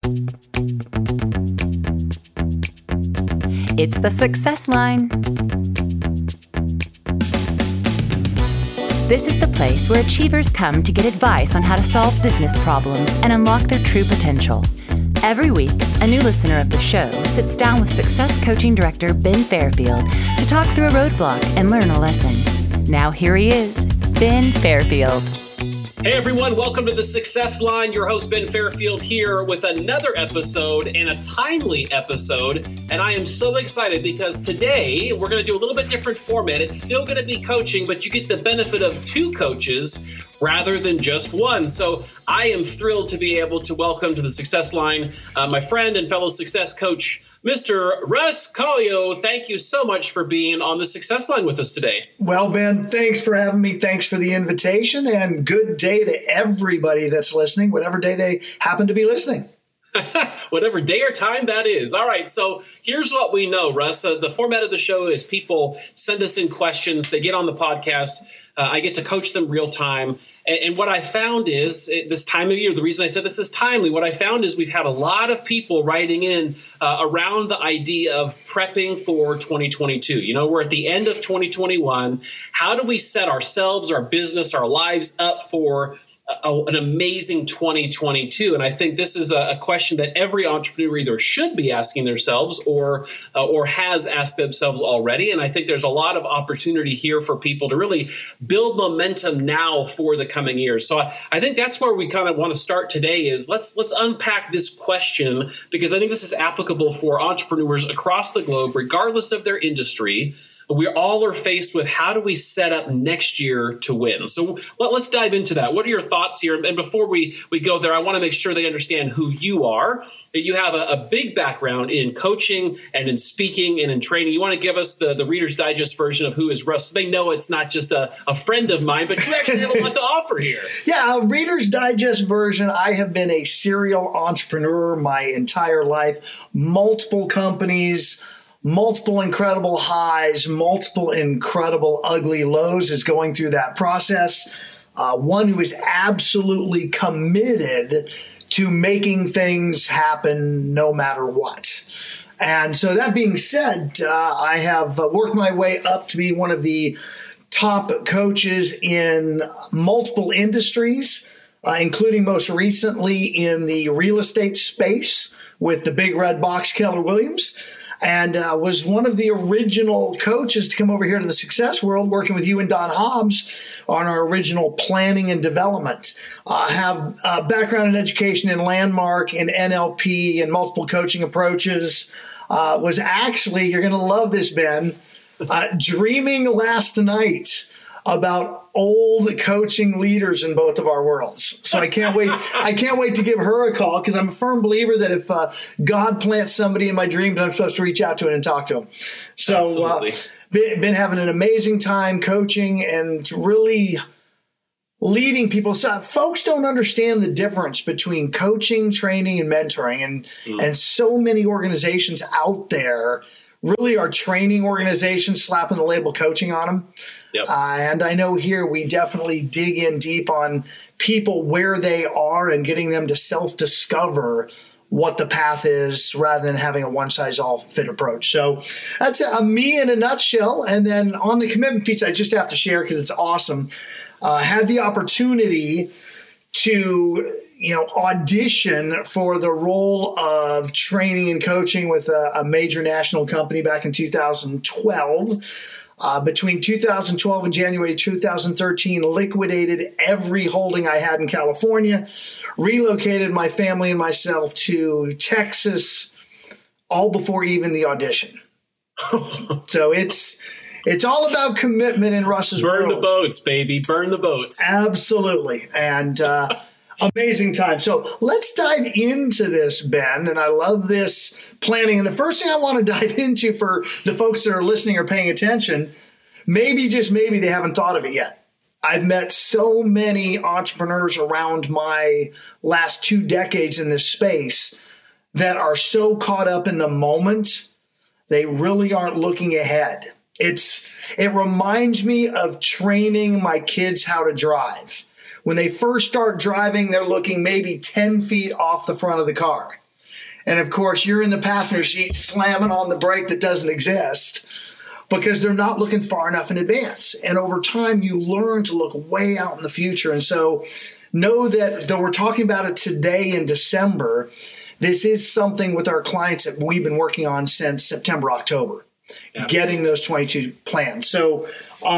It's the Success Line. This is the place where achievers come to get advice on how to solve business problems and unlock their true potential. Every week, a new listener of the show sits down with Success Coaching Director Ben Fairfield to talk through a roadblock and learn a lesson. Now here he is, Ben Fairfield. Hey everyone, welcome to the Success Line. Your host Ben Fairfield here with another episode and a timely episode. And I am so excited because today we're going to do a little bit different format. It's still going to be coaching, but you get the benefit of two coaches rather than just one. So I am thrilled to be able to welcome to the Success Line my friend and fellow success coach, Mr. Russ Collio. Thank you so much for being on the Success Line with us today. Well, Ben, thanks for having me. Thanks for the invitation, and good day to everybody that's listening, whatever day they happen to be listening. Whatever day or time that is. All right. So here's what we know, Russ. The format of the show is people send us in questions. They get on the podcast. I get to coach them real time. And what I found is this time of year, the reason I said this is timely, what I found is we've had a lot of people writing in around the idea of prepping for 2022. You know, we're at the end of 2021. How do we set ourselves, our business, our lives up for an amazing 2022? And I think this is a question that every entrepreneur either should be asking themselves or has asked themselves already. And I think there's a lot of opportunity here for people to really build momentum now for the coming years. So I think that's where we kind of want to start today is let's unpack this question, because I think this is applicable for entrepreneurs across the globe, regardless of their industry. We all are faced with how do we set up next year to win? So let's dive into that. What are your thoughts here? And before we go there, I want to make sure they understand who you are. That you have a big background in coaching and in speaking and in training. You want to give us the Reader's Digest version of who is Russ. So they know it's not just a friend of mine, but you actually have a lot to offer here. Yeah, Reader's Digest version. I have been a serial entrepreneur my entire life. Multiple companies, multiple incredible highs, multiple incredible ugly lows, is going through that process. One who is absolutely committed to making things happen no matter what. And so that being said, I have worked my way up to be one of the top coaches in multiple industries, including most recently in the real estate space with the Big Red Box Keller Williams. And was one of the original coaches to come over here to the Success World, working with you and Don Hobbs on our original planning and development. Have a background in education in Landmark, in NLP, and multiple coaching approaches. Was actually, you're going to love this, Ben, dreaming last night about old coaching leaders in both of our worlds. So I can't wait. I can't wait to give her a call, because I'm a firm believer that if God plants somebody in my dreams, I'm supposed to reach out to it and talk to them. So been having an amazing time coaching and really leading people. So folks don't understand the difference between coaching, training, and mentoring. And so many organizations out there really are training organizations slapping the label coaching on them. Yep. And I know here we definitely dig in deep on people where they are and getting them to self-discover what the path is rather than having a one-size-all-fit approach. So that's me in a nutshell. And then on the commitment piece, I just have to share because it's awesome. Had the opportunity to audition for the role of training and coaching with a major national company back in 2012. Between 2012 and January 2013, liquidated every holding I had in California, relocated my family and myself to Texas, all before even the audition. So it's all about commitment in Russ's world. Burn the boats, baby. Burn the boats. Absolutely. And amazing time. So let's dive into this, Ben. And I love this planning. And the first thing I want to dive into for the folks that are listening or paying attention, maybe, just maybe, they haven't thought of it yet. I've met so many entrepreneurs around my last 2 decades in this space that are so caught up in the moment, they really aren't looking ahead. It reminds me of training my kids how to drive. When they first start driving, they're looking maybe 10 feet off the front of the car. And of course, you're in the passenger seat slamming on the brake that doesn't exist because they're not looking far enough in advance. And over time, you learn to look way out in the future. And so know that though we're talking about it today in December, this is something with our clients that we've been working on since September, October, getting those 22 plans. So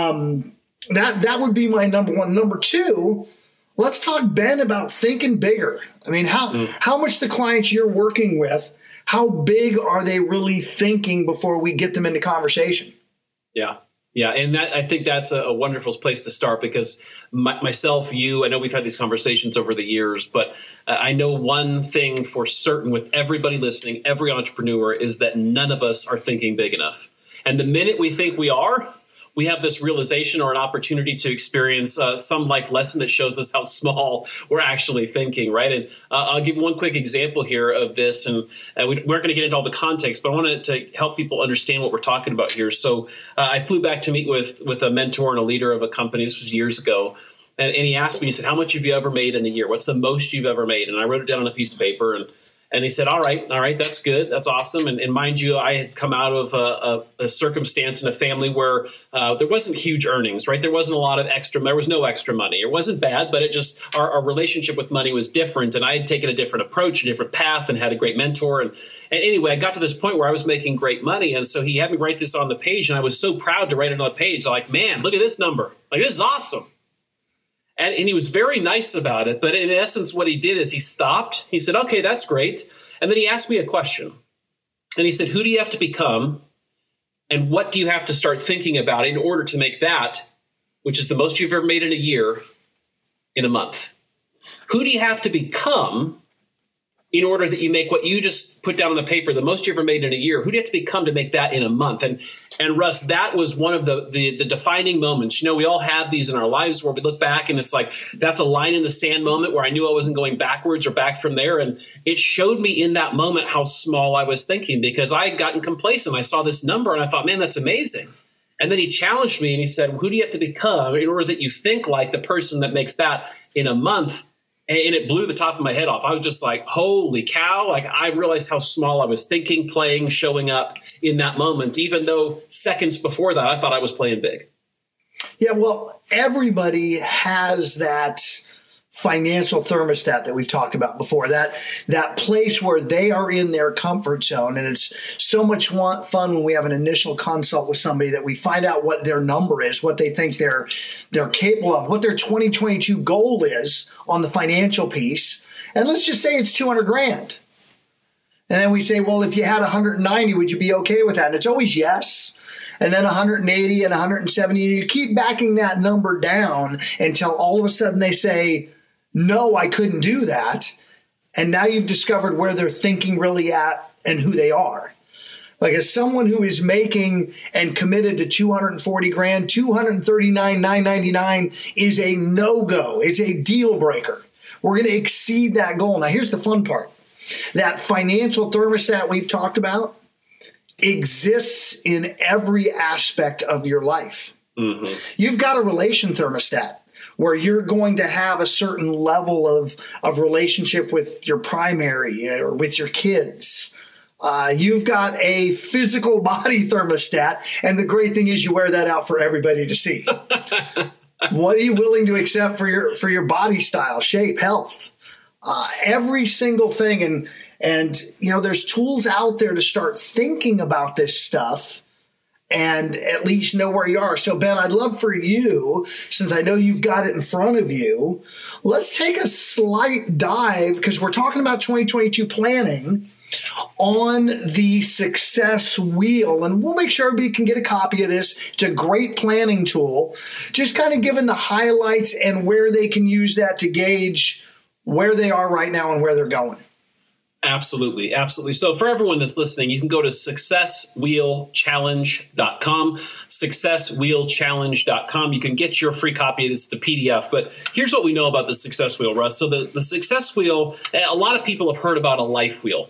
that would be my number one. Number two, let's talk, Ben, about thinking bigger. I mean, how much the clients you're working with, how big are they really thinking before we get them into conversation? Yeah. Yeah. And I think that's a wonderful place to start because myself, you, I know we've had these conversations over the years, but I know one thing for certain with everybody listening, every entrepreneur, is that none of us are thinking big enough. And the minute we think we are, we have this realization or an opportunity to experience some life lesson that shows us how small we're actually thinking, right? And I'll give one quick example here of this, and we're going to get into all the context, but I wanted to help people understand what we're talking about here. So I flew back to meet with a mentor and a leader of a company. This was years ago. And he asked me, he said, how much have you ever made in a year? What's the most you've ever made? And I wrote it down on a piece of paper, and he said, all right, that's good. That's awesome. And mind you, I had come out of a circumstance in a family where there wasn't huge earnings, right? There wasn't a lot of there was no extra money. It wasn't bad, but it just, our relationship with money was different. And I had taken a different approach, a different path, and had a great mentor. And anyway, I got to this point where I was making great money. And so he had me write this on the page. And I was so proud to write it on the page. I'm like, man, look at this number. Like, this is awesome. And he was very nice about it. But in essence, what he did is he stopped. He said, okay, that's great. And then he asked me a question. And he said, who do you have to become? And what do you have to start thinking about in order to make that, which is the most you've ever made in a year, in a month? Who do you have to become in order that you make what you just put down on the paper, the most you ever made in a year? Who do you have to become to make that in a month? And Russ, that was one of the defining moments. You know, we all have these in our lives where we look back and it's like, that's a line in the sand moment where I knew I wasn't going backwards or back from there. And it showed me in that moment how small I was thinking because I had gotten complacent. I saw this number and I thought, man, that's amazing. And then he challenged me and he said, who do you have to become in order that you think like the person that makes that in a month? And it blew the top of my head off. I was just like, holy cow. Like, I realized how small I was thinking, playing, showing up in that moment, even though seconds before that, I thought I was playing big. Yeah, well, everybody has that financial thermostat that we've talked about before, that place where they are in their comfort zone. And it's so much fun when we have an initial consult with somebody that we find out what their number is, what they think they're capable of, what their 2022 goal is on the financial piece. And let's just say it's $200,000. And then we say, well, if you had 190, would you be okay with that? And it's always yes. And then 180 and 170, and you keep backing that number down until all of a sudden they say, no, I couldn't do that. And now you've discovered where they're thinking really at and who they are. Like, as someone who is making and committed to $240,000, $239,999 is a no-go. It's a deal breaker. We're going to exceed that goal. Now, here's the fun part. That financial thermostat we've talked about exists in every aspect of your life. Mm-hmm. You've got a relation thermostat where you're going to have a certain level of relationship with your primary or with your kids. You've got a physical body thermostat, and the great thing is you wear that out for everybody to see. What are you willing to accept for your body style, shape, health? Every single thing. And you know, there's tools out there to start thinking about this stuff and at least know where you are. So, Ben, I'd love for you, since I know you've got it in front of you, let's take a slight dive, because we're talking about 2022 planning, on the success wheel. And we'll make sure everybody can get a copy of this. It's a great planning tool. Just kind of giving the highlights and where they can use that to gauge where they are right now and where they're going. Absolutely. Absolutely. So for everyone that's listening, you can go to successwheelchallenge.com, successwheelchallenge.com. You can get your free copy. It's the PDF. But here's what we know about the success wheel, Russ. So the success wheel, a lot of people have heard about a life wheel,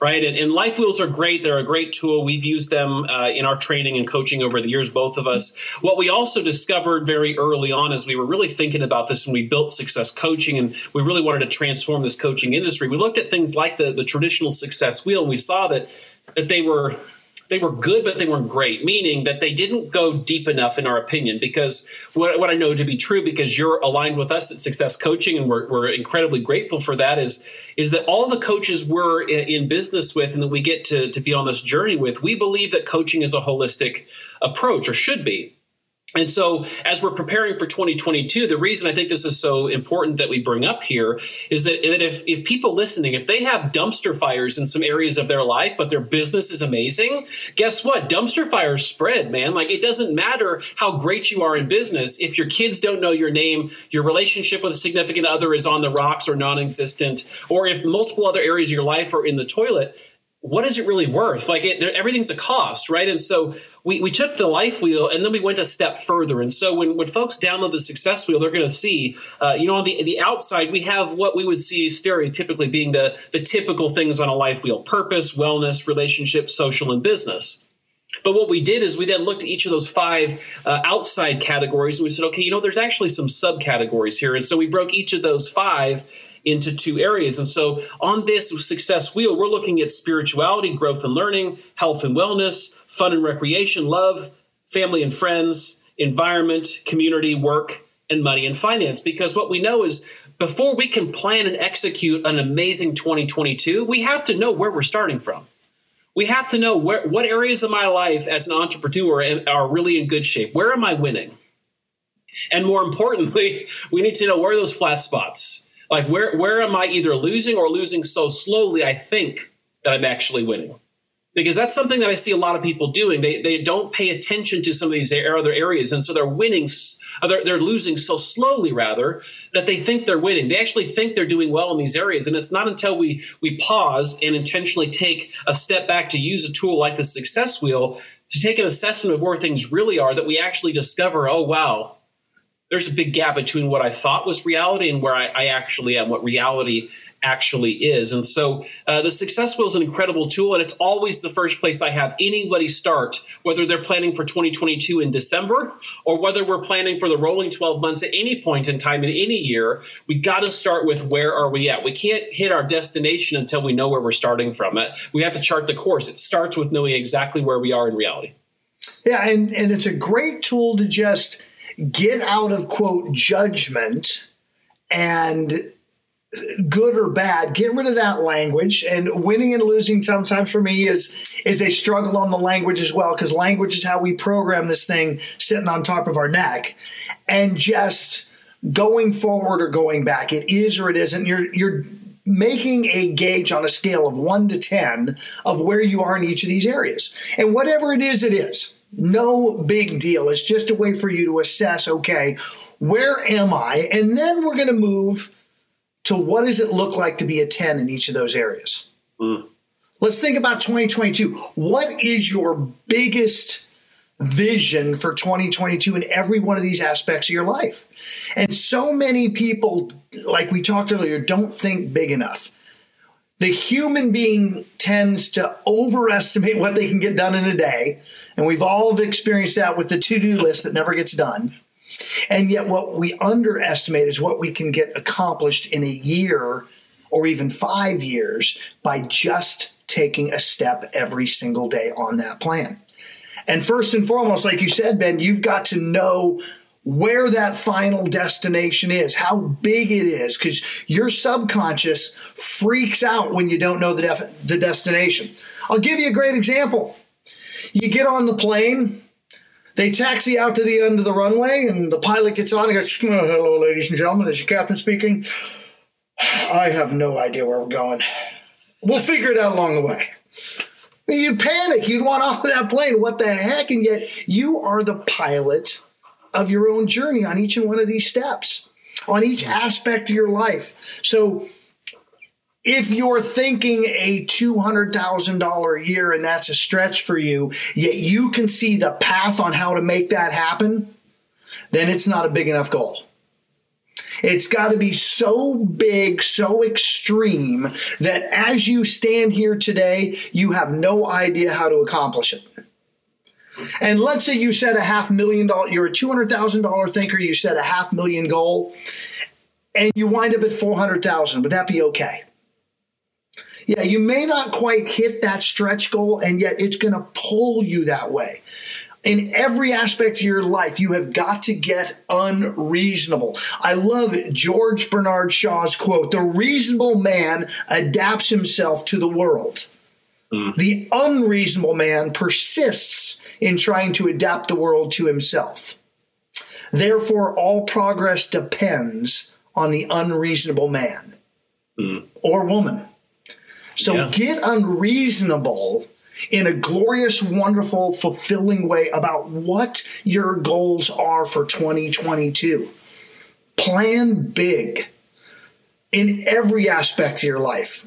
right? And Life Wheels are great. They're a great tool. We've used them in our training and coaching over the years, both of us. What we also discovered very early on as we were really thinking about this when we built Success Coaching and we really wanted to transform this coaching industry, we looked at things like the traditional Success Wheel, and we saw that they were good, but they weren't great, meaning that they didn't go deep enough, in our opinion, because what I know to be true, because you're aligned with us at Success Coaching, and we're incredibly grateful for that, is that all the coaches we're in business with and that we get to be on this journey with, we believe that coaching is a holistic approach, or should be. And so as we're preparing for 2022, the reason I think this is so important that we bring up here is that if people listening, if they have dumpster fires in some areas of their life, but their business is amazing, guess what? Dumpster fires spread, man. Like, it doesn't matter how great you are in business. If your kids don't know your name, your relationship with a significant other is on the rocks or non-existent, or if multiple other areas of your life are in the toilet, what is it really worth? Like, everything's a cost, right? And so we took the Life Wheel and then we went a step further. And so when folks download the Success Wheel, they're going to see, on the outside, we have what we would see stereotypically being the typical things on a Life Wheel: purpose, wellness, relationships, social, and business. But what we did is we then looked at each of those 5 outside categories and we said, okay, there's actually some subcategories here. And so we broke each of those 5 into 2 areas. And so on this Success Wheel, we're looking at spirituality, growth and learning, health and wellness, fun and recreation, love, family and friends, environment, community, work, and money and finance. Because what we know is before we can plan and execute an amazing 2022, we have to know where we're starting from. We have to know what areas of my life as an entrepreneur are really in good shape. Where am I winning? And more importantly, we need to know where are those flat spots. Like, where am I either losing or losing so slowly I think that I'm actually winning? Because that's something that I see a lot of people doing. They don't pay attention to some of these other areas. And so they're winning, they're losing so slowly, rather, that they think they're winning. They actually think they're doing well in these areas. And it's not until we pause and intentionally take a step back to use a tool like the Success Wheel to take an assessment of where things really are that we actually discover, oh, wow, there's a big gap between what I thought was reality and where I actually am, what reality actually is. And so the Success Wheel is an incredible tool, and it's always the first place I have anybody start, whether they're planning for 2022 in December or whether we're planning for the rolling 12 months at any point in time in any year. We got to start with where are we at? We can't hit our destination until we know where we're starting from. We have to chart the course. It starts with knowing exactly where we are in reality. Yeah, and it's a great tool to just get out of, quote, judgment and good or bad. Get rid of that language. And winning and losing sometimes for me is a struggle on the language as well, because language is how we program this thing sitting on top of our neck. And just going forward or going back, it is or it isn't. You're making a gauge on a scale of 1 to 10 of where you are in each of these areas. And whatever it is, it is. No big deal. It's just a way for you to assess, okay, where am I? And then we're going to move to what does it look like to be a 10 in each of those areas. Let's think about 2022. What is your biggest vision for 2022 in every one of these aspects of your life? And so many people, like we talked earlier, don't think big enough. The human being tends to overestimate what they can get done in a day. And we've all experienced that with the to-do list that never gets done. And yet what we underestimate is what we can get accomplished in a year or even 5 years by just taking a step every single day on that plan. And first and foremost, like you said, Ben, you've got to know where that final destination is, how big it is, because your subconscious freaks out when you don't know the destination. I'll give you a great example. You get on the plane, they taxi out to the end of the runway, and the pilot gets on and goes, "Hello, ladies and gentlemen, this is your captain speaking. I have no idea where we're going. We'll figure it out along the way." You panic. You want off of that plane. What the heck? And yet you are the pilot of your own journey on each and one of these steps, on each aspect of your life. So if you're thinking a $200,000 a year and that's a stretch for you, yet you can see the path on how to make that happen, then it's not a big enough goal. It's got to be so big, so extreme that as you stand here today, you have no idea how to accomplish it. And let's say you set a $500,000, you're a $200,000 thinker, you set a $500,000 goal, and you wind up at 400,000. Would that be okay? Yeah, you may not quite hit that stretch goal, and yet it's going to pull you that way. In every aspect of your life, you have got to get unreasonable. I love George Bernard Shaw's quote, "The reasonable man adapts himself to the world. The unreasonable man persists in trying to adapt the world to himself. Therefore, all progress depends on the unreasonable man or woman." So get unreasonable in a glorious, wonderful, fulfilling way about what your goals are for 2022. Plan big in every aspect of your life.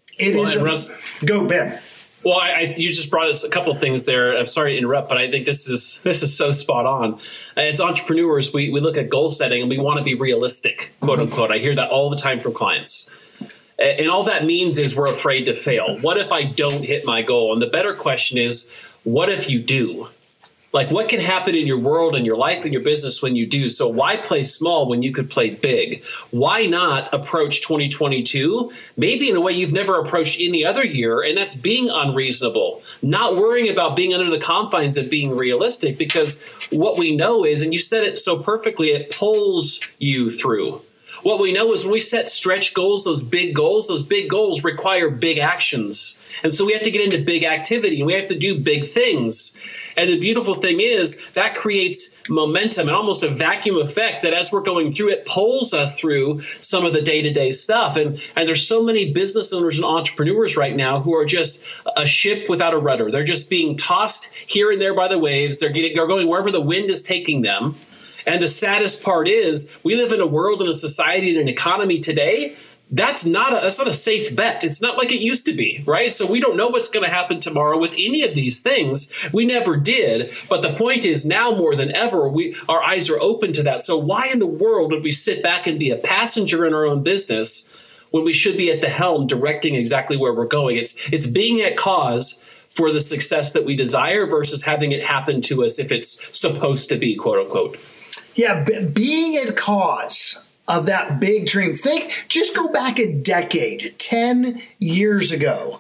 Go, Ben. Well, you just brought us a couple of things there. I'm sorry to interrupt, but I think this is so spot on. As entrepreneurs, we look at goal setting and we want to be realistic, quote unquote. I hear that all the time from clients. And all that means is we're afraid to fail. What if I don't hit my goal? And the better question is, what if you do? Like, what can happen in your world and your life and your business when you do? So why play small when you could play big? Why not approach 2022 maybe in a way you've never approached any other year? And that's being unreasonable, not worrying about being under the confines of being realistic, because what we know is, and you said it so perfectly, it pulls you through. What we know is when we set stretch goals, those big goals require big actions. And so we have to get into big activity and we have to do big things. And the beautiful thing is that creates momentum and almost a vacuum effect that as we're going through, it pulls us through some of the day-to-day stuff. And there's so many business owners and entrepreneurs right now who are just a ship without a rudder. They're just being tossed here and there by the waves. They're going wherever the wind is taking them. And the saddest part is we live in a world and a society and an economy today that's not a safe bet. It's not like it used to be, right? So we don't know what's going to happen tomorrow with any of these things. We never did. But the point is now more than ever, our eyes are open to that. So why in the world would we sit back and be a passenger in our own business when we should be at the helm directing exactly where we're going? It's being at cause for the success that we desire versus having it happen to us if it's supposed to be, quote unquote. Yeah, being at cause of that big dream. Just go back a decade, 10 years ago.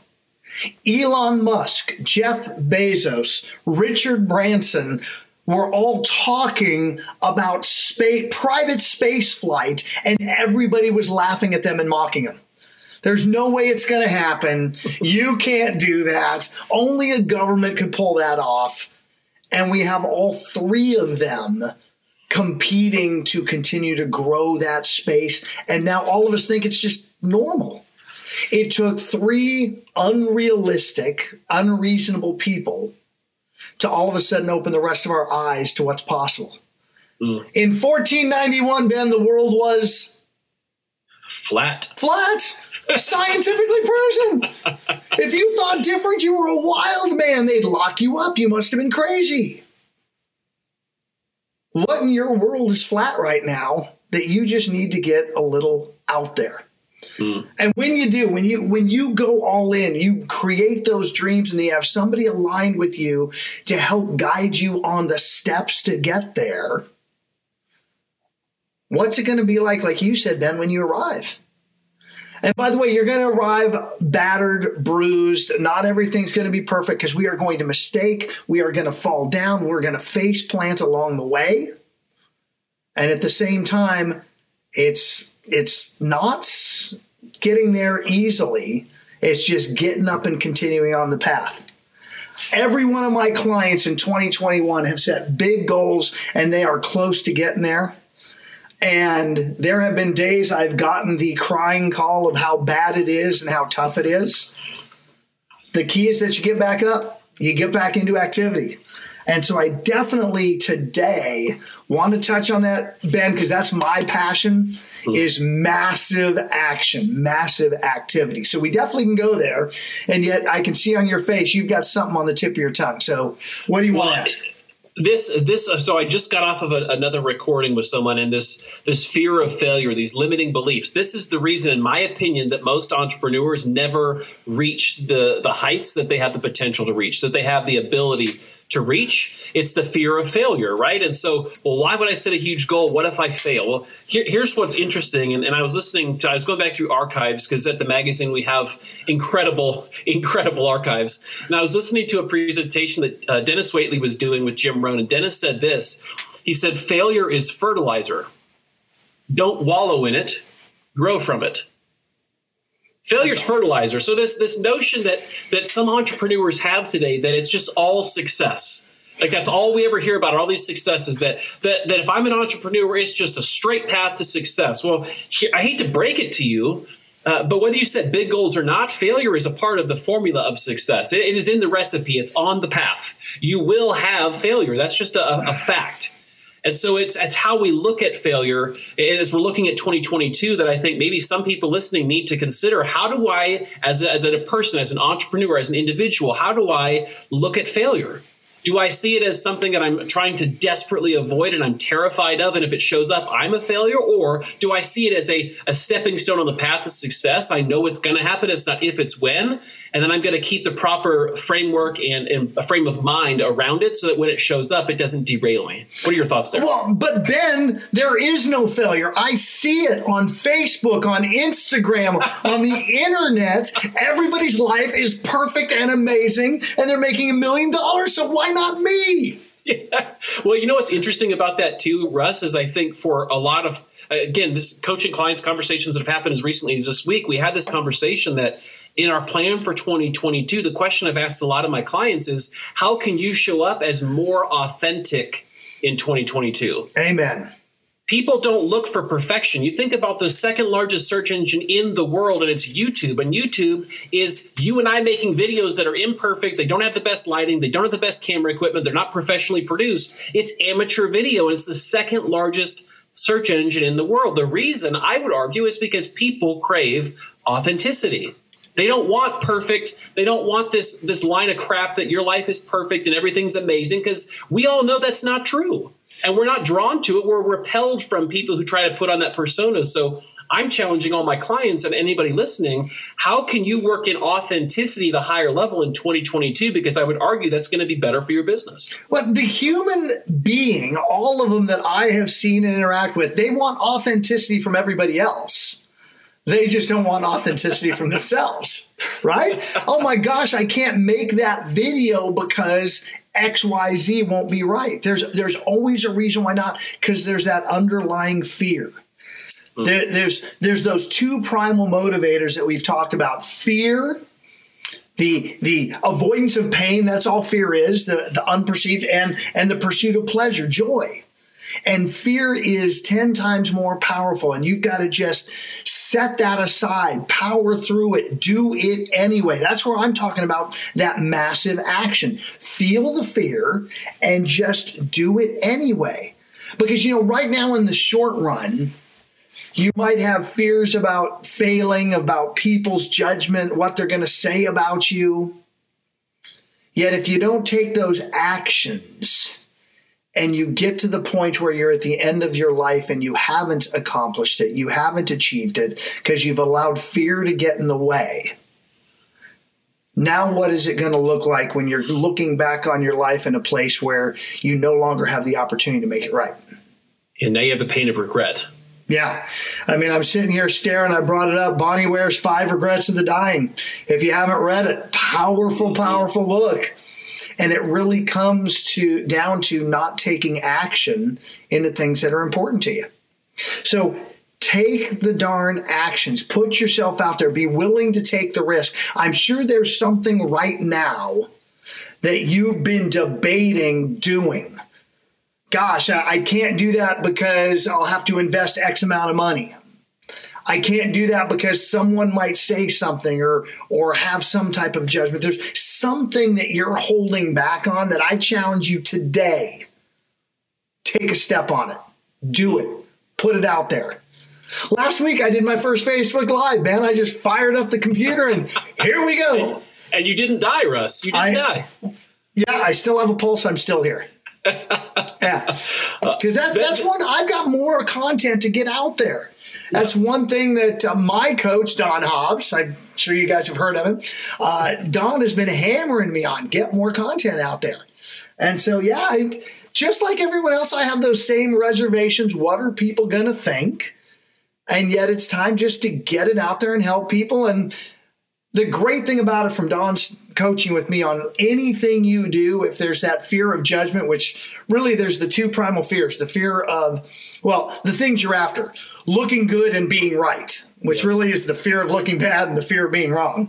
Elon Musk, Jeff Bezos, Richard Branson were all talking about private space flight, and everybody was laughing at them and mocking them. There's no way it's going to happen. You can't do that. Only a government could pull that off. And we have all three of them competing to continue to grow that space. And now all of us think it's just normal. It took three unrealistic, unreasonable people to all of a sudden open the rest of our eyes to what's possible. In 1491, Ben, the world was flat. Scientifically proven. If you thought different, you were a wild man. They'd lock you up. You must have been crazy. What in your world is flat right now that you just need to get a little out there? And when you do, when you go all in, you create those dreams and you have somebody aligned with you to help guide you on the steps to get there. What's it going to be like you said, Ben, when you arrive? And by the way, you're going to arrive battered, bruised. Not everything's going to be perfect because we are going to mistake. We are going to fall down. We're going to face plant along the way. And at the same time, it's not getting there easily. It's just getting up and continuing on the path. Every one of my clients in 2021 have set big goals, and they are close to getting there. And there have been days I've gotten the crying call of how bad it is and how tough it is. The key is that you get back up, you get back into activity. And so I definitely today want to touch on that, Ben, because that's my passion, is massive action, massive activity. So we definitely can go there. And yet I can see on your face, you've got something on the tip of your tongue. So what do you want to ask? So I just got off of another recording with someone, and this fear of failure, these limiting beliefs. This is the reason, in my opinion, that most entrepreneurs never reach the heights that they have the potential to reach, that they have the ability to reach. It's the fear of failure, right? And so, well, why would I set a huge goal? What if I fail? Well, here's what's interesting. And I was going back through archives, because at the magazine we have incredible archives. And I was listening to a presentation that Dennis Waitley was doing with Jim Rohn. And Dennis said this. He said, failure is fertilizer. Don't wallow in it, grow from it. Failure's fertilizer. So this notion that some entrepreneurs have today, that it's just all success. Like that's all we ever hear about, all these successes, that if I'm an entrepreneur, it's just a straight path to success. Well, I hate to break it to you, but whether you set big goals or not, failure is a part of the formula of success. It is in the recipe. It's on the path. You will have failure. That's just a fact. And so it's how we look at failure as we're looking at 2022 that I think maybe some people listening need to consider. How do I, as a person, as an entrepreneur, as an individual, how do I look at failure? Do I see it as something that I'm trying to desperately avoid and I'm terrified of, and if it shows up, I'm a failure? Or do I see it as a stepping stone on the path to success? I know it's going to happen. It's not if, it's when. And then I'm going to keep the proper framework and a frame of mind around it so that when it shows up, it doesn't derail me. What are your thoughts there? Well, but Ben, there is no failure. I see it on Facebook, on Instagram, on the internet. Everybody's life is perfect and amazing, and they're making $1 million. So why not me? Yeah. Well, you know what's interesting about that too, Russ, is I think for a lot of, again, this coaching clients conversations that have happened as recently as this week, we had this conversation that in our plan for 2022, the question I've asked a lot of my clients is, how can you show up as more authentic in 2022? Amen. People don't look for perfection. You think about the second largest search engine in the world, and it's YouTube. And YouTube is you and I making videos that are imperfect. They don't have the best lighting. They don't have the best camera equipment. They're not professionally produced. It's amateur video, and it's the second largest search engine in the world. The reason, I would argue, is because people crave authenticity. They don't want perfect. They don't want this line of crap that your life is perfect and everything's amazing, because we all know that's not true. And we're not drawn to it. We're repelled from people who try to put on that persona. So I'm challenging all my clients and anybody listening, how can you work in authenticity at a higher level in 2022? Because I would argue that's going to be better for your business. Well, the human being, all of them that I have seen and interact with, they want authenticity from everybody else. They just don't want authenticity from themselves, right? Oh my gosh, I can't make that video because XYZ won't be right. There's always a reason why not, because there's that underlying fear. There's those two primal motivators that we've talked about. Fear, the avoidance of pain, that's all fear is, the unperceived, and the pursuit of pleasure, joy. And fear is 10 times more powerful, and you've got to just set that aside, power through it, do it anyway. That's where I'm talking about that massive action. Feel the fear and just do it anyway. Because, right now in the short run, you might have fears about failing, about people's judgment, what they're going to say about you. Yet if you don't take those actions, and you get to the point where you're at the end of your life and you haven't accomplished it, you haven't achieved it because you've allowed fear to get in the way. Now what is it going to look like when you're looking back on your life in a place where you no longer have the opportunity to make it right? And now you have the pain of regret. Yeah. I mean, I'm sitting here staring. I brought it up. Bonnie Ware's 5 Regrets of the Dying. If you haven't read it, powerful book. And it really comes down to not taking action in the things that are important to you. So take the darn actions. Put yourself out there. Be willing to take the risk. I'm sure there's something right now that you've been debating doing. Gosh, I can't do that because I'll have to invest X amount of money. I can't do that because someone might say something or have some type of judgment. There's something that you're holding back on that I challenge you today. Take a step on it. Do it. Put it out there. Last week, I did my first Facebook Live, man. I just fired up the computer and here we go. And you didn't die, Russ. You didn't die. Yeah, I still have a pulse. I'm still here. Yeah, because that's one. I've got more content to get out there. That's one thing that my coach, Don Hobbs, I'm sure you guys have heard of him, Don has been hammering me on, get more content out there. And so, yeah, just like everyone else, I have those same reservations. What are people going to think? And yet it's time just to get it out there and help people. And the great thing about it from Don's coaching with me on anything you do, if there's that fear of judgment, which really there's the two primal fears, the fear of, well, the things you're after, looking good and being right, which really is the fear of looking bad and the fear of being wrong.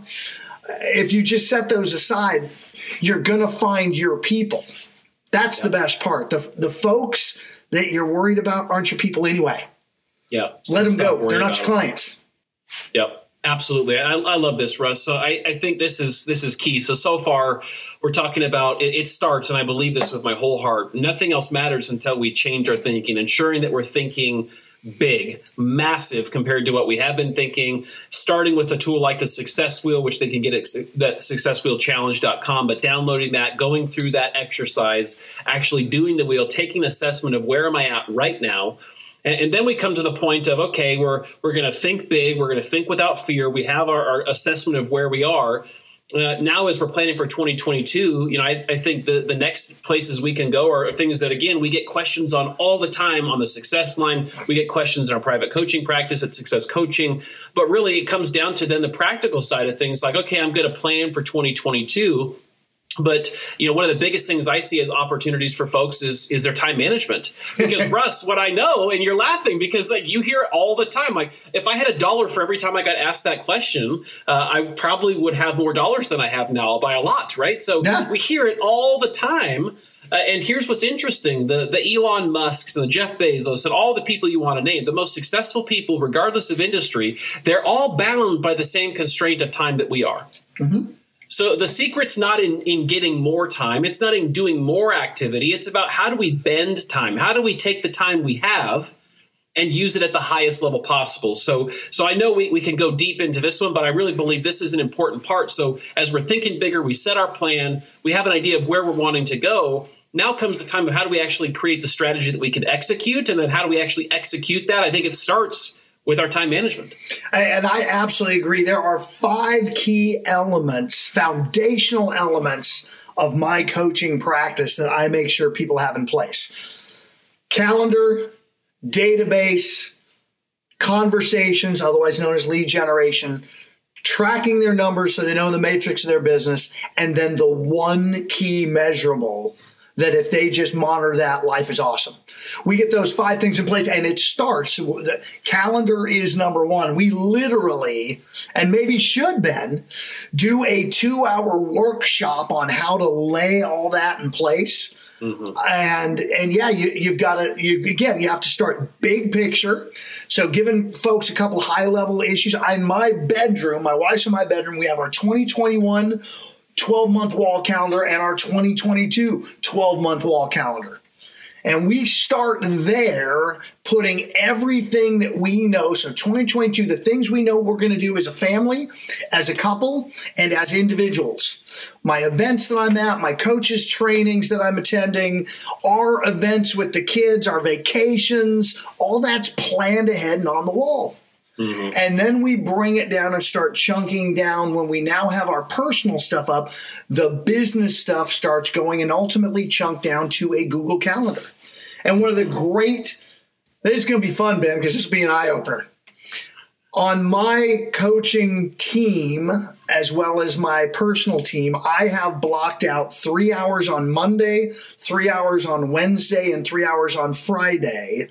If you just set those aside, you're going to find your people. That's the best part. The folks that you're worried about aren't your people anyway. Yeah. Let them go. They're not your clients. Yep. Absolutely. I love this, Russ. So I think this is key. So far, we're talking about it starts, and I believe this with my whole heart. Nothing else matters until we change our thinking, ensuring that we're thinking big, massive compared to what we have been thinking, starting with a tool like the Success Wheel, which they can get at that successwheelchallenge.com, but downloading that, going through that exercise, actually doing the wheel, taking an assessment of where am I at right now. And then we come to the point of, okay, we're going to think big. We're going to think without fear. We have our assessment of where we are. Now, as we're planning for 2022, I think the next places we can go are things that, again, we get questions on all the time on the Success Line. We get questions in our private coaching practice at Success Coaching. But really, it comes down to then the practical side of things like, okay, I'm going to plan for 2022. But, one of the biggest things I see as opportunities for folks is their time management. Because, Russ, what I know, and you're laughing because you hear it all the time. Like, if I had $1 for every time I got asked that question, I probably would have more dollars than I have now by a lot, right? So we hear it all the time. And here's what's interesting. The Elon Musks and the Jeff Bezos and all the people you want to name, the most successful people, regardless of industry, they're all bound by the same constraint of time that we are. Mm-hmm. So the secret's not in getting more time. It's not in doing more activity. It's about how do we bend time? How do we take the time we have and use it at the highest level possible? So I know we can go deep into this one, but I really believe this is an important part. So as we're thinking bigger, we set our plan, we have an idea of where we're wanting to go. Now comes the time of how do we actually create the strategy that we can execute? And then how do we actually execute that? I think it starts with our time management. And I absolutely agree. There are 5 key elements, foundational elements of my coaching practice that I make sure people have in place. Calendar, database, conversations, otherwise known as lead generation, tracking their numbers so they know the matrix of their business, and then the one key measurable that if they just monitor that, life is awesome. We get those 5 things in place, and it starts. The calendar is number 1. We literally, and maybe should then, do a 2-hour workshop on how to lay all that in place. Mm-hmm. And yeah, you've got to, you have to start big picture. So giving folks a couple high level issues. In my bedroom, my wife's in my bedroom, we have our 2021 12-month wall calendar and our 2022 12-month wall calendar. And we start there putting everything that we know. So 2022, the things we know we're going to do as a family, as a couple, and as individuals. My events that I'm at, my coaches' trainings that I'm attending, our events with the kids, our vacations, all that's planned ahead and on the wall. Mm-hmm. And then we bring it down and start chunking down. When we now have our personal stuff up, the business stuff starts going and ultimately chunk down to a Google Calendar. And one of the great, this is going to be fun, Ben, because this will be an eye-opener. On my coaching team, as well as my personal team, I have blocked out 3 hours on Monday, 3 hours on Wednesday, and 3 hours on Friday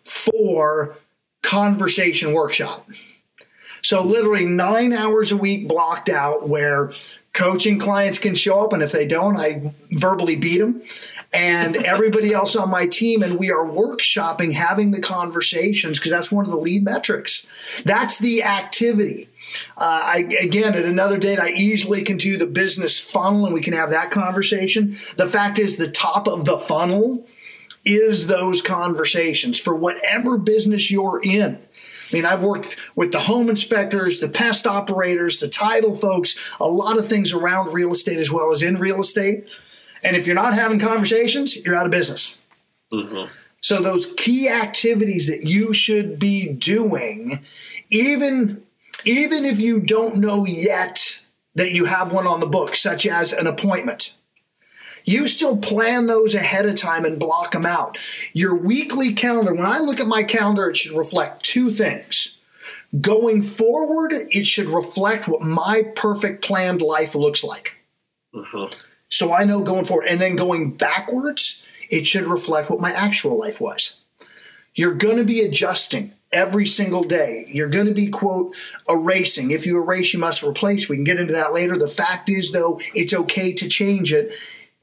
for conversation workshop. So literally 9 hours a week blocked out where coaching clients can show up, and if they don't, I verbally beat them, and everybody else on my team, and we are workshopping, having the conversations, because that's one of the lead metrics. That's the activity. Again, at another date, I easily can do the business funnel, and we can have that conversation. The fact is, the top of the funnel is those conversations for whatever business you're in. I mean, I've worked with the home inspectors, the pest operators, the title folks, a lot of things around real estate as well as in real estate. And if you're not having conversations, you're out of business. Mm-hmm. So those key activities that you should be doing, even if you don't know yet that you have one on the book, such as an appointment, you still plan those ahead of time and block them out. Your weekly calendar, when I look at my calendar, it should reflect two things. Going forward, it should reflect what my perfect planned life looks like. Mm-hmm. So I know going forward. And then going backwards, it should reflect what my actual life was. You're going to be adjusting every single day. You're going to be, quote, erasing. If you erase, you must replace. We can get into that later. The fact is, though, it's okay to change it.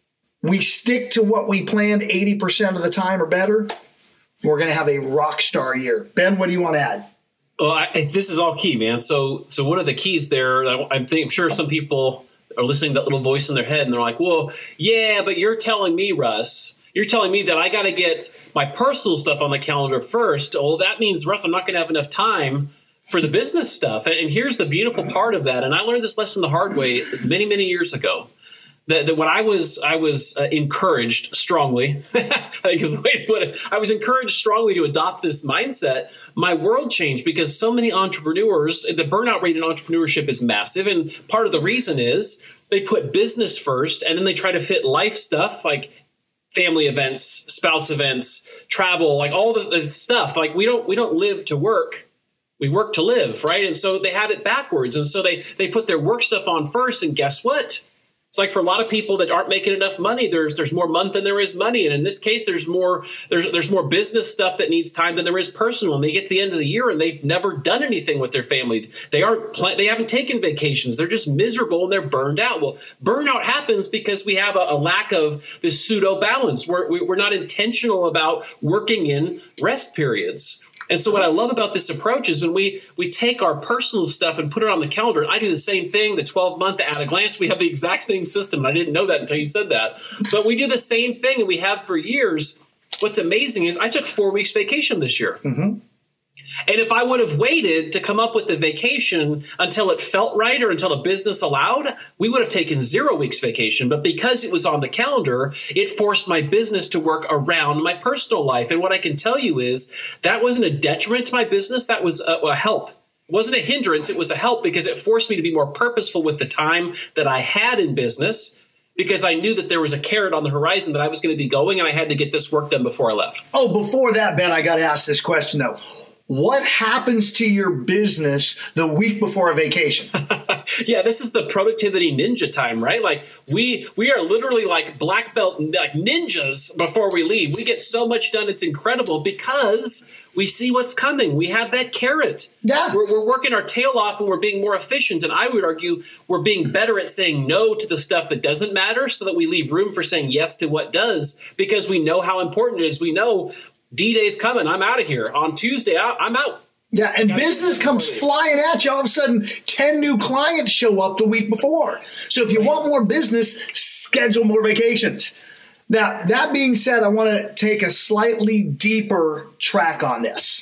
We stick to what we planned 80% of the time or better, we're going to have a rock star year. Ben, what do you want to add? Well, this is all key, man. So one of the keys there, I'm sure some people are listening to that little voice in their head, and they're like, well, yeah, but you're telling me, Russ, you're telling me that I got to get my personal stuff on the calendar first. Well, that means, Russ, I'm not going to have enough time for the business stuff. And here's the beautiful part of that. And I learned this lesson the hard way many, many years ago. That when I was encouraged strongly, I think is the way to put it. I was encouraged strongly to adopt this mindset. My world changed because so many entrepreneurs, the burnout rate in entrepreneurship is massive. And part of the reason is they put business first and then they try to fit life stuff like family events, spouse events, travel, like all the stuff. Like we don't live to work. We work to live, right? And so they have it backwards. And so they put their work stuff on first. And guess what? It's like for a lot of people that aren't making enough money, there's more month than there is money. And in this case, there's more business stuff that needs time than there is personal. And they get to the end of the year and they've never done anything with their family. They haven't taken vacations. They're just miserable and they're burned out. Well, burnout happens because we have a lack of this pseudo balance. We're not intentional about working in rest periods. And so what I love about this approach is when we take our personal stuff and put it on the calendar. I do the same thing, the 12-month at a glance. We have the exact same system. And I didn't know that until you said that. But we do the same thing and we have for years. What's amazing is I took 4 weeks vacation this year. Mm-hmm. And if I would have waited to come up with the vacation until it felt right or until the business allowed, we would have taken 0 weeks vacation. But because it was on the calendar, it forced my business to work around my personal life. And what I can tell you is that wasn't a detriment to my business. That was a help. It wasn't a hindrance. It was a help because it forced me to be more purposeful with the time that I had in business, because I knew that there was a carrot on the horizon that I was going to be going and I had to get this work done before I left. Oh, before that, Ben, I got to ask this question, though. What happens to your business the week before a vacation? Yeah, this is the productivity ninja time, right? Like we are literally like black belt, like ninjas before we leave. We get so much done. It's incredible because we see what's coming. We have that carrot. Yeah. We're working our tail off and we're being more efficient. And I would argue we're being better at saying no to the stuff that doesn't matter so that we leave room for saying yes to what does, because we know how important it is. We know D-Day's coming. I'm out of here. On Tuesday, I'm out. Yeah, and business comes flying at you. All of a sudden, 10 new clients show up the week before. So if you want more business, schedule more vacations. Now, that being said, I want to take a slightly deeper track on this,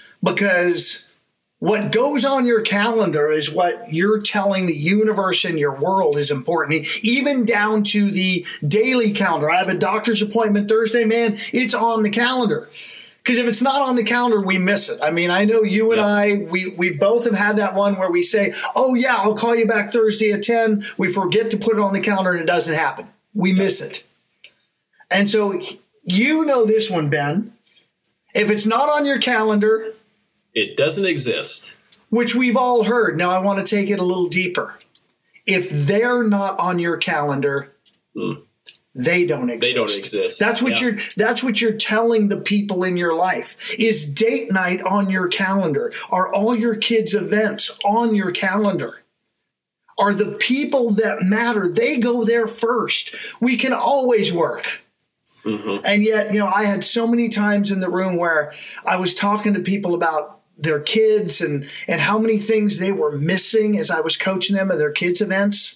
because what goes on your calendar is what you're telling the universe and your world is important, even down to the daily calendar. I have a doctor's appointment Thursday, man, it's on the calendar. Because if it's not on the calendar, we miss it. I mean, I know you and I, we both have had that one where we say, oh, yeah, I'll call you back Thursday at 10. We forget to put it on the calendar and it doesn't happen. We miss it. And so you know this one, Ben. If it's not on your calendar, it doesn't exist. Which we've all heard. Now I want to take it a little deeper. If they're not on your calendar, they don't exist. They don't exist. That's what you're telling the people in your life. Is date night on your calendar? Are all your kids' events on your calendar? Are the people that matter, they go there first? We can always work. Mm-hmm. And yet, I had so many times in the room where I was talking to people about their kids and how many things they were missing as I was coaching them at their kids' events.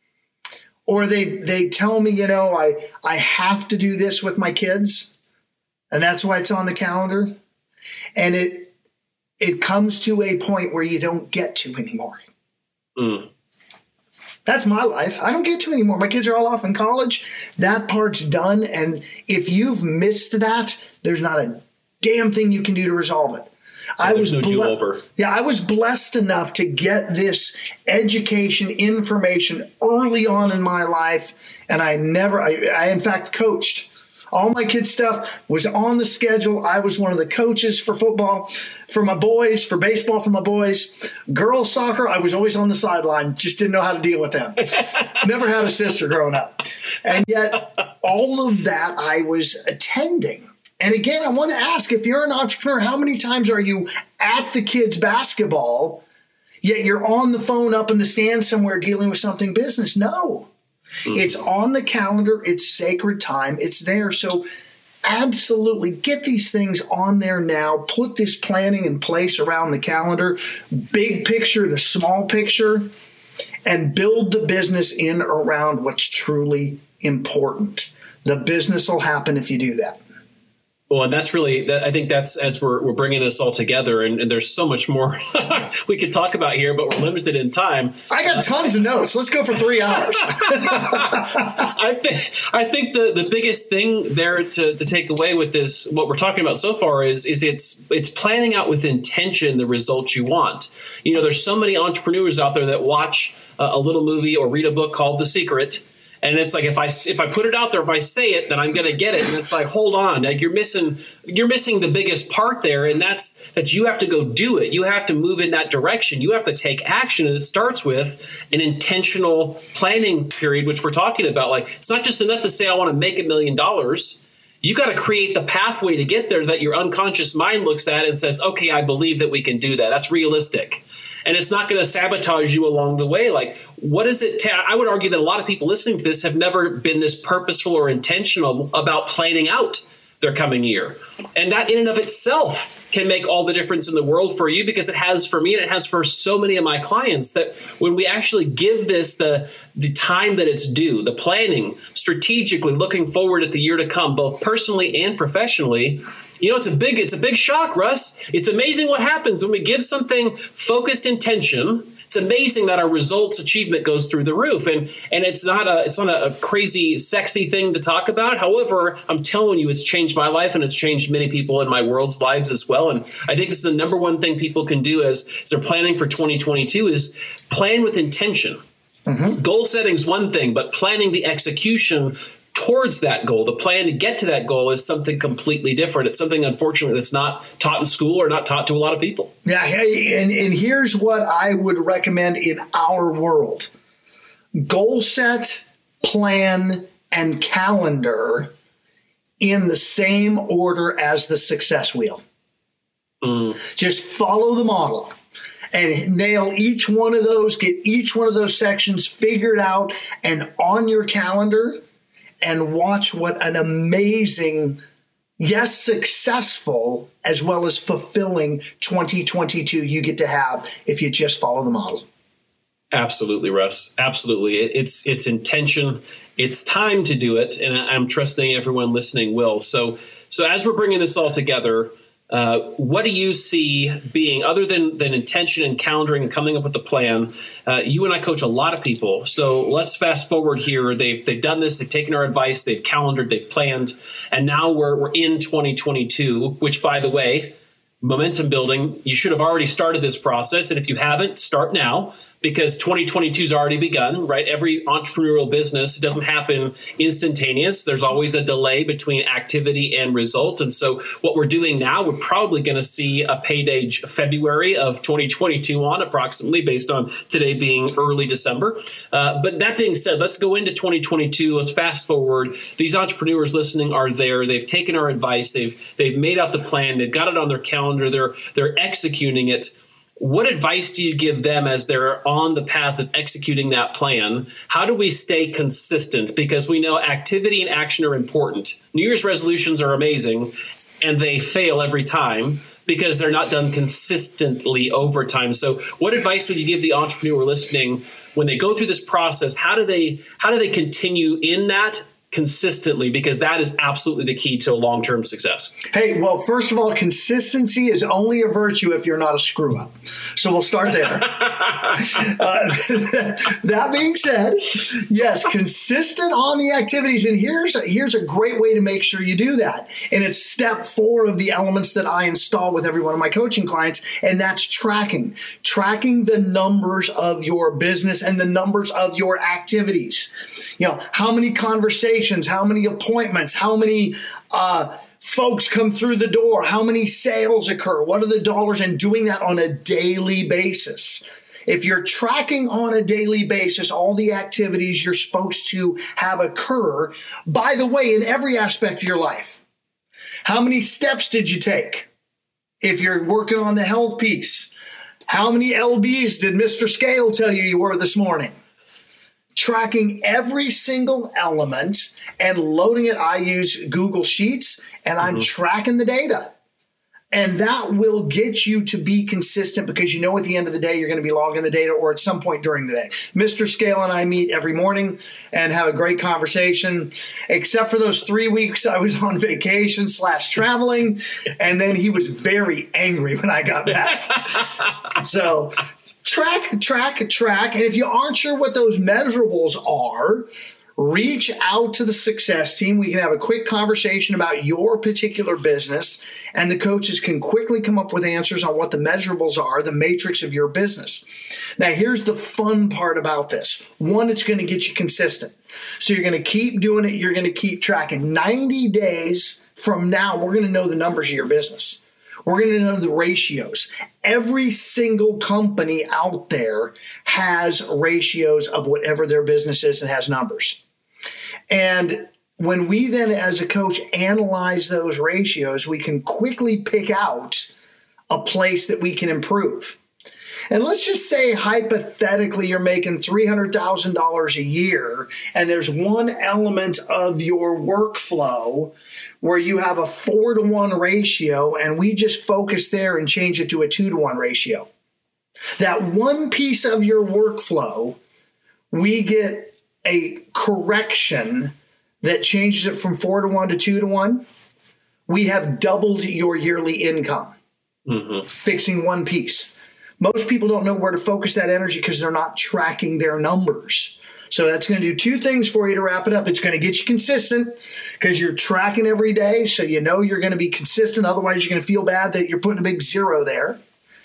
Or they tell me, I have to do this with my kids, and that's why it's on the calendar. And it comes to a point where you don't get to anymore. That's my life. I don't get to anymore. My kids are all off in college. That part's done. And if you've missed that, there's not a damn thing you can do to resolve it. I was I was blessed enough to get this education, information early on in my life. And I in fact coached. All my kids' stuff was on the schedule. I was one of the coaches for football, for my boys, for baseball for my boys. Girls soccer, I was always on the sideline, just didn't know how to deal with them. Never had a sister growing up. And yet all of that I was attending. And again, I want to ask, if you're an entrepreneur, how many times are you at the kids' basketball, yet you're on the phone up in the stand somewhere dealing with something business? No. It's on the calendar. It's sacred time. It's there. So absolutely get these things on there now. Put this planning in place around the calendar, big picture to small picture, and build the business in around what's truly important. The business will happen if you do that. Well, and that's really, I think that's, as we're bringing this all together, and there's so much more we could talk about here, but we're limited in time. I got tons of notes. Let's go for 3 hours. I think the biggest thing there to take away with this, what we're talking about so far, is it's planning out with intention the results you want. You know, there's so many entrepreneurs out there that watch a little movie or read a book called The Secret. And it's like, if I put it out there, if I say it, then I'm going to get it. And it's like, hold on, like you're missing the biggest part there. And that's that you have to go do it. You have to move in that direction. You have to take action. And it starts with an intentional planning period, which we're talking about. Like, it's not just enough to say, I want to make $1 million. You got to create the pathway to get there that your unconscious mind looks at and says, okay, I believe that we can do that. That's realistic. And it's not going to sabotage you along the way. Like, what is it? I would argue that a lot of people listening to this have never been this purposeful or intentional about planning out their coming year. And that in and of itself can make all the difference in the world for you, because it has for me, and it has for so many of my clients, that when we actually give this the time that it's due, the planning, strategically looking forward at the year to come, both personally and professionally, you know, it's a big shock, Russ. It's amazing what happens when we give something focused intention. It's amazing that our results achievement goes through the roof. And it's not a crazy, sexy thing to talk about. However, I'm telling you, it's changed my life, and it's changed many people in my world's lives as well. And I think this is the number one thing people can do as they're planning for 2022 is plan with intention. Mm-hmm. Goal setting is one thing, but planning the execution towards that goal, the plan to get to that goal, is something completely different. It's something, unfortunately, that's not taught in school or not taught to a lot of people. Yeah, and here's what I would recommend in our world. Goal set, plan, and calendar in the same order as the success wheel. Just follow the model and nail each one of those, get each one of those sections figured out and on your calendar, and watch what an amazing, yes, successful, as well as fulfilling 2022 you get to have if you just follow the model. Absolutely, Russ. Absolutely. It's intention. It's time to do it. And I'm trusting everyone listening will. So as we're bringing this all together, what do you see being, other than intention and calendaring and coming up with a plan? You and I coach a lot of people. So let's fast forward here. They've done this. They've taken our advice. They've calendared. They've planned. And now we're in 2022, which, by the way, momentum building, you should have already started this process. And if you haven't, start now, because 2022 has already begun, right? Every entrepreneurial business doesn't happen instantaneous. There's always a delay between activity and result. And so what we're doing now, we're probably going to see a payday February of 2022 on, approximately, based on today being early December. But that being said, let's go into 2022. Let's fast forward. These entrepreneurs listening are there. They've taken our advice. They've made out the plan. They've got it on their calendar. They're executing it. What advice do you give them as they're on the path of executing that plan? How do we stay consistent? Because we know activity and action are important. New Year's resolutions are amazing, and they fail every time because they're not done consistently over time. So what advice would you give the entrepreneur listening when they go through this process? How do they continue in that consistently, because that is absolutely the key to long-term success. Hey, well, first of all, consistency is only a virtue if you're not a screw up. So we'll start there. That being said, yes, consistent on the activities. And here's a great way to make sure you do that. And it's step 4 of the elements that I install with every one of my coaching clients. And that's tracking the numbers of your business and the numbers of your activities. How many conversations, how many appointments, how many folks come through the door, how many sales occur, what are the dollars, and doing that on a daily basis. If you're tracking on a daily basis all the activities you're supposed to have occur, by the way, in every aspect of your life, how many steps did you take? If you're working on the health piece, how many LBs did Mr. Scale tell you were this morning? Tracking every single element and loading it. I use Google Sheets, and I'm tracking the data. And that will get you to be consistent, because at the end of the day, you're going to be logging the data, or at some point during the day. Mr. Scale and I meet every morning and have a great conversation, except for those 3 weeks I was on vacation / traveling. And then he was very angry when I got back. So track. And if you aren't sure what those measurables are, reach out to the success team. We can have a quick conversation about your particular business, and the coaches can quickly come up with answers on what the measurables are, the matrix of your business. Now, here's the fun part about this. 1, it's going to get you consistent. So you're going to keep doing it. You're going to keep tracking. 90 days from now, we're going to know the numbers of your business. We're going to know the ratios. Every single company out there has ratios of whatever their business is and has numbers. And when we then, as a coach, analyze those ratios, we can quickly pick out a place that we can improve. And let's just say, hypothetically, you're making $300,000 a year, and there's one element of your workflow where you have a 4-to-1 ratio, and we just focus there and change it to a 2-to-1 ratio. That one piece of your workflow, we get a correction that changes it from 4-to-1 to 2-to-1. We have doubled your yearly income, fixing one piece. Most people don't know where to focus that energy because they're not tracking their numbers. So that's going to do 2 things for you to wrap it up. It's going to get you consistent because you're tracking every day, so you're going to be consistent. Otherwise, you're going to feel bad that you're putting a big 0 there.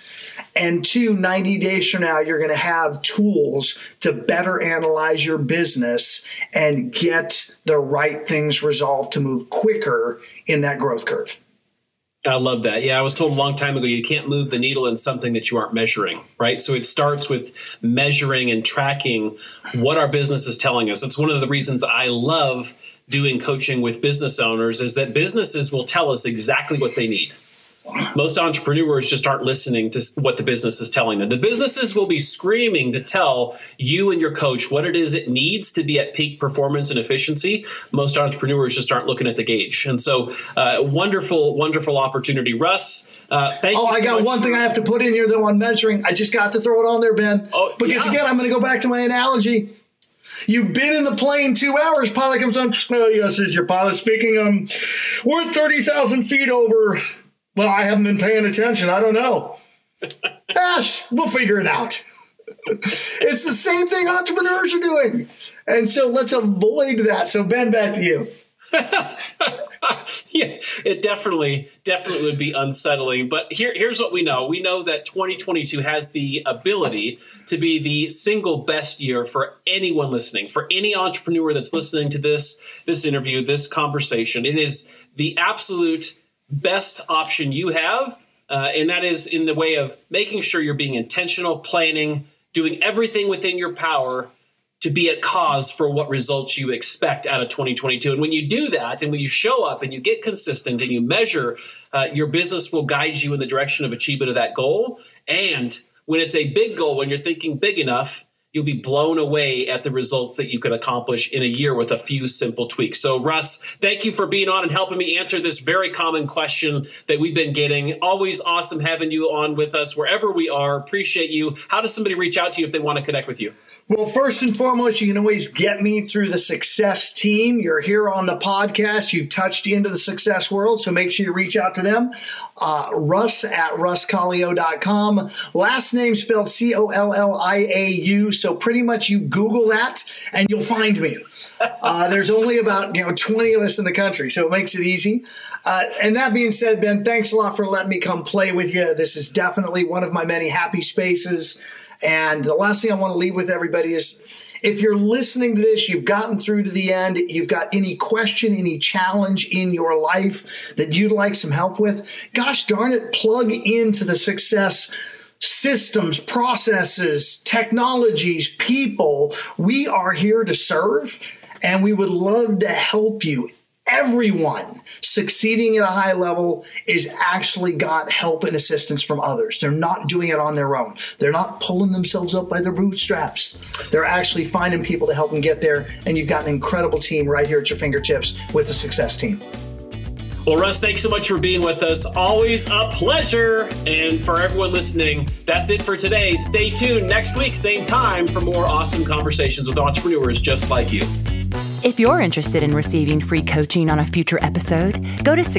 And 2, 90 days from now, you're going to have tools to better analyze your business and get the right things resolved to move quicker in that growth curve. I love that. Yeah, I was told a long time ago, you can't move the needle in something that you aren't measuring, right? So it starts with measuring and tracking what our business is telling us. It's one of the reasons I love doing coaching with business owners, is that businesses will tell us exactly what they need. Most entrepreneurs just aren't listening to what the business is telling them. The businesses will be screaming to tell you and your coach what it is it needs to be at peak performance and efficiency. Most entrepreneurs just aren't looking at the gauge. And so wonderful, wonderful opportunity. Russ, thank you. I got one thing I have to put in here, though, on measuring. I just got to throw it on there, Ben. Because again, I'm going to go back to my analogy. You've been in the plane 2 hours. Pilot comes on. Oh, yes, this is your pilot speaking. We're 30,000 feet over. Well, I haven't been paying attention. I don't know. We'll figure it out. It's the same thing entrepreneurs are doing. And so let's avoid that. So, Ben, back to you. Yeah, it definitely would be unsettling. But here's what we know. We know that 2022 has the ability to be the single best year for anyone listening, for any entrepreneur that's listening to this interview, this conversation. It is the absolute best option you have, and that is in the way of making sure you're being intentional, planning, doing everything within your power to be at cause for what results you expect out of 2022. And when you do that, and when you show up and you get consistent and you measure, your business will guide you in the direction of achievement of that goal. And when it's a big goal, when you're thinking big enough, you'll be blown away at the results that you could accomplish in a year with a few simple tweaks. So, Russ, thank you for being on and helping me answer this very common question that we've been getting. Always awesome having you on with us wherever we are. Appreciate you. How does somebody reach out to you if they want to connect with you? Well, first and foremost, you can always get me through the Success team. You're here on the podcast. You've touched into the success world, so make sure you reach out to them. Russ at russcolliau.com. Last name spelled Colliau. So pretty much you Google that and you'll find me. There's only about 20 of us in the country, so it makes it easy. And that being said, Ben, thanks a lot for letting me come play with you. This is definitely one of my many happy spaces. And the last thing I want to leave with everybody is, if you're listening to this, you've gotten through to the end, you've got any question, any challenge in your life that you'd like some help with, gosh darn it, plug into the Success systems, processes, technologies, people. We are here to serve, and we would love to help you. Everyone succeeding at a high level is actually got help and assistance from others. They're not doing it on their own. They're not pulling themselves up by their bootstraps. They're actually finding people to help them get there. And you've got an incredible team right here at your fingertips with the Success team. Well, Russ, thanks so much for being with us. Always a pleasure. And for everyone listening, that's it for today. Stay tuned next week, same time, for more awesome conversations with entrepreneurs just like you. If you're interested in receiving free coaching on a future episode, go to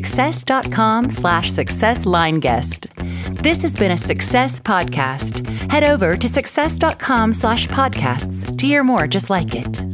success.com/successlineguest. This has been a Success Podcast. Head over to success.com/podcasts to hear more just like it.